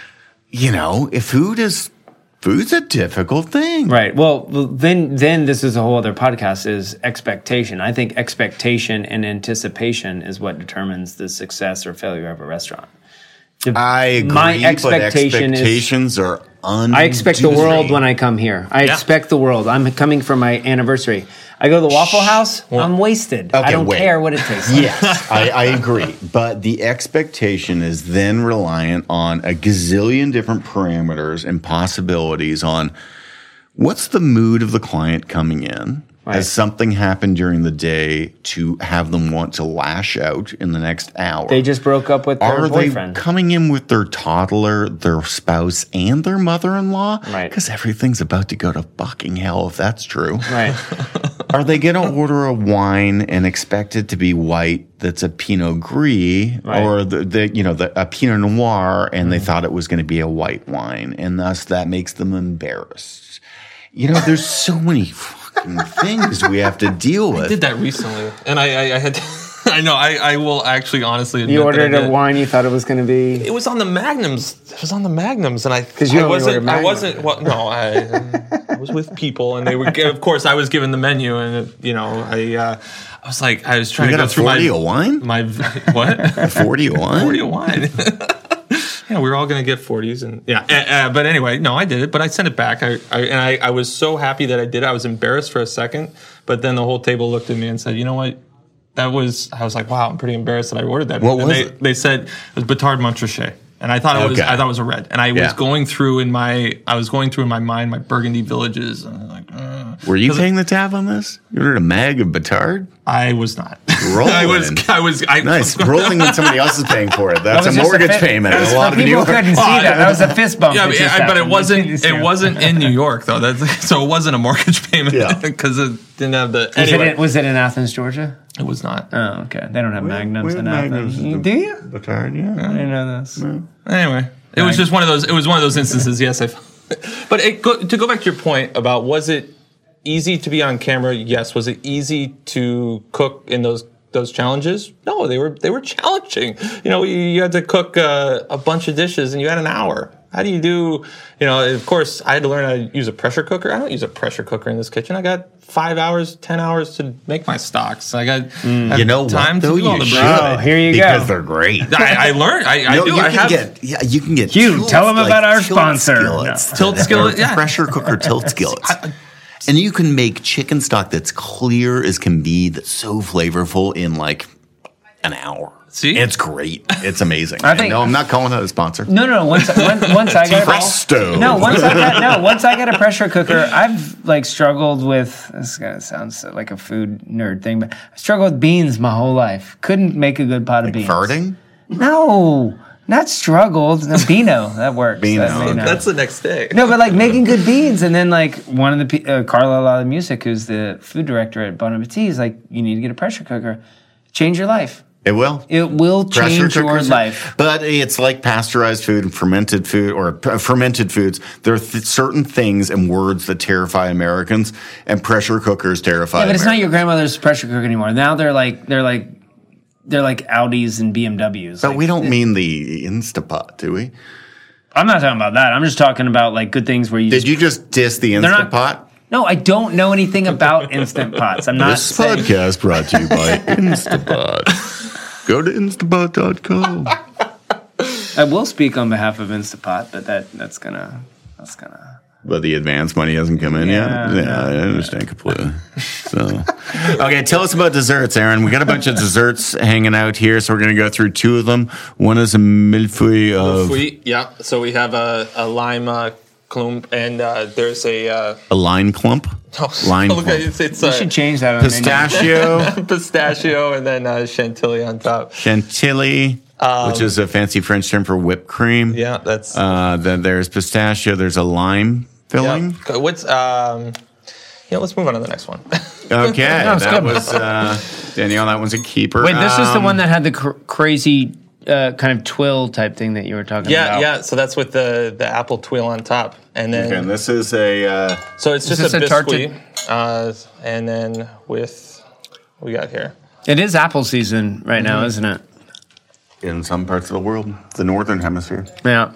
If food's a difficult thing. Right. Well, then this is a whole other podcast, is expectation. I think expectation and anticipation is what determines the success or failure of a restaurant. I agree, my expectation but expectations are undoable. I expect the world when I come here. I expect the world. I'm coming for my anniversary. I go to the Waffle House, I'm wasted. Okay, I don't care what it tastes like. Yes, I agree. But the expectation is then reliant on a gazillion different parameters and possibilities on what's the mood of the client coming in. Right. Has something happened during the day to have them want to lash out in the next hour? They just broke up with their boyfriend. Are they coming in with their toddler, their spouse, and their mother-in-law? Right. Because everything's about to go to fucking hell if that's true. Right. Are they going to order a wine and expect it to be white that's a Pinot Gris, right, or a Pinot Noir, and they thought it was going to be a white wine, and thus that makes them embarrassed? There's so many fucking things we have to deal with. I did that recently, and I had to, I know, I will actually honly admit you ordered a wine you thought it was going to be. It was on the Magnums. It was on the Magnums, and I was with people, and they were. Of course, I was given the menu, and I was like, I was trying to go through my 40 a wine. My what? 40 a wine. 40 a wine. Yeah, we were all going to get 40s, and but anyway, no, I did it, but I sent it back. I was so happy that I did it. I was embarrassed for a second, but then the whole table looked at me and said, "You know what? I was like, wow, I'm pretty embarrassed that I ordered that." What was it? They said it was Batard Montrachet. And I thought it was a red. And I was going through in my mind my Burgundy villages. And like, were you paying the tab on this? You ordered a mag of Batard? I was not. Rolling. Nice. Rolling when somebody else is paying for it. That's a mortgage payment. A lot of people couldn't see that. That was a fist bump. Yeah, but it wasn't in New York though. So it wasn't a mortgage payment because it didn't have the. Anyway. Was it in Athens, Georgia? It was not. Oh, okay. They don't have Magnums in Athens. Do you? Batard, yeah. I didn't know this. No. Anyway, it was just one of those. It was one of those instances. Yes, but to go back to your point about, was it easy to be on camera? Yes. Was it easy to cook in those challenges? No, they were challenging. You had to cook a bunch of dishes, and you had an hour. How do you do? Of course, I had to learn how to use a pressure cooker. I don't use a pressure cooker in this kitchen. I got 5 hours, 10 hours to make my stocks. I got time to do all the bread. Oh, here you go. Because they're great. I learned. You can get Hugh, tell them about our sponsor. Tilt skillet, pressure cooker tilt skillets. And you can make chicken stock that's clear as can be, that's so flavorful in like an hour. See? It's great. It's amazing. I'm not calling it a sponsor. No. Once I got Presto. Once I got a pressure cooker, I've struggled with. This kind of sounds like a food nerd thing, but I struggled with beans my whole life. Couldn't make a good pot of beans. Farting? No. Not struggled. No, Beano. That works. Beano, Beano. That's the next day. No, but like making good beans, and then like one of the Carla La Music, who's the food director at Bon Appetit, is like, you need to get a pressure cooker. Change your life. It will. It will change your cookers, life. But it's like pasteurized food and fermented food, or fermented foods. There are certain things and words that terrify Americans, and pressure cookers terrify. Yeah, but it's Americans. not your grandmother's pressure cooker anymore. Now they're like Audis and BMWs. But Like, we don't mean the Instapot, do we? I'm not talking about that. I'm just talking about like good things where you. Did you just diss the They're not- Instapot? No, I don't know anything about Instant Pots. I'm not. This saying- podcast brought to you by Instapot. Go to instapot.com. I will speak on behalf of Instapot, but that's gonna. But the advance money hasn't come in yet. Yeah, I understand completely. So, okay, tell us about desserts, Aaron. We got a bunch of desserts hanging out here, so we're going to go through two of them. One is a millefeuille of Yeah, so we have a lime clump, and there's a a line clump, line look clump. at it's You should change that on the menu. Pistachio, pistachio, and then chantilly on top. chantilly, which is a fancy French term for whipped cream. Yeah, that's Then there's pistachio. There's a lime filling. yeah. What's let's move on to the next one. Okay, it's that good. was Danielle. That one's a keeper. Wait, this is the one that had the crazy kind of twill type thing that you were talking about. Yeah. So that's with the apple twill on top, and then Okay, and this is a. so it's just this a a biscuit, and then with what we got here. It is apple season right now, isn't it? In some parts of the world, the northern hemisphere. Yeah.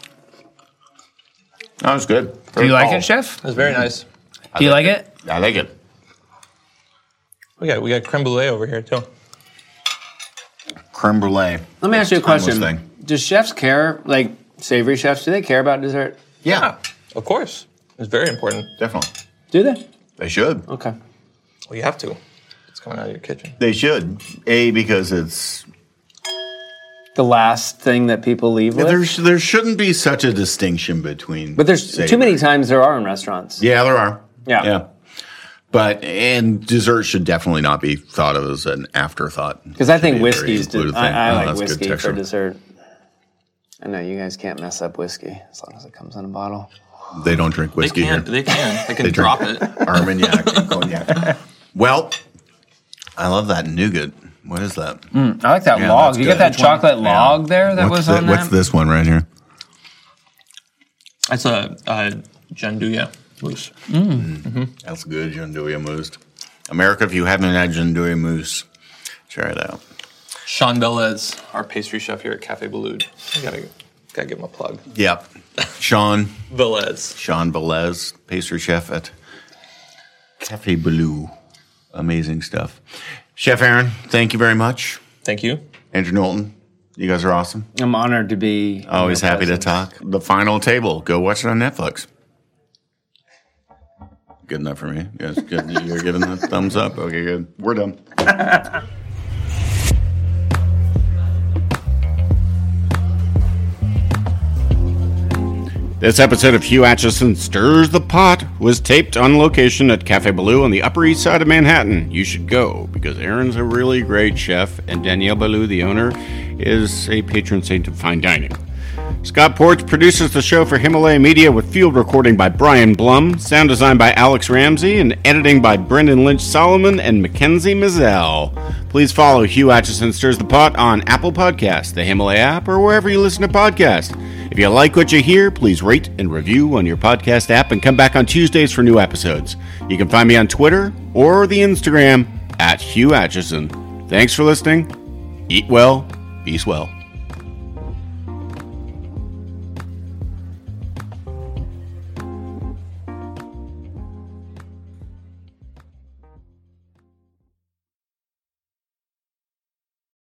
That was good. Do you like it, Chef? It's very nice. Do you like it? I like it. We got creme brulee over here too. Creme brulee. Let me ask you a Timeless question. thing. Does chefs care, like savory chefs, do they care about dessert? Yeah, Of course, it's very important. definitely. Do they? They should. Okay. Well, you have to. It's coming out of your kitchen. They should. Because it's. The last thing that people leave with? There shouldn't be such a distinction between. But there's savory. too many times there are in restaurants. Yeah, there are. Yeah. And dessert should definitely not be thought of as an afterthought. Because I think Should be a very whiskey's, included thing. I Oh, like that's good whiskey texture. for dessert. I know you guys can't mess up whiskey as long as it comes in a bottle. They don't drink whiskey here. They can They drop drink it. Armagnac and cognac. Well, I love that nougat. What is that? I like that Yeah, log. that's You good. got that Which one? chocolate log there that was on What's that? this one right here? That's a gianduja mousse. That's good, gianduja mousse. America, if you haven't had gianduja mousse, try it out. Sean Velez, our pastry chef here at Cafe Boulud. I gotta give him a plug. Yep. Sean Velez. Velez, pastry chef at Cafe Bleu. Amazing stuff. Chef Aaron, thank you very much. Thank you. Andrew Knowlton, you guys are awesome. I'm honored to be. in Always your happy to presence. talk. The Final Table. Go watch it on Netflix. Good enough for me. Yes, good. You're giving the thumbs up. Okay, good. We're done. This episode of Hugh Atchison Stirs the Pot was taped on location at Cafe Baloo on the Upper East Side of Manhattan. You should go because Aaron's a really great chef and Danielle Baloo, the owner, is a patron saint of fine dining. Scott Porch produces the show for Himalaya Media with field recording by Brian Blum, sound design by Alex Ramsey, and editing by Brendan Lynch Solomon and Mackenzie Mazzell. Please follow Hugh Atchison Stirs the Pot on Apple Podcasts, the Himalaya app, or wherever you listen to podcasts. If you like what you hear, please rate and review on your podcast app and come back on Tuesdays for new episodes. You can find me on Twitter or the Instagram at Hugh Atchison. Thanks for listening. Eat well, be swell.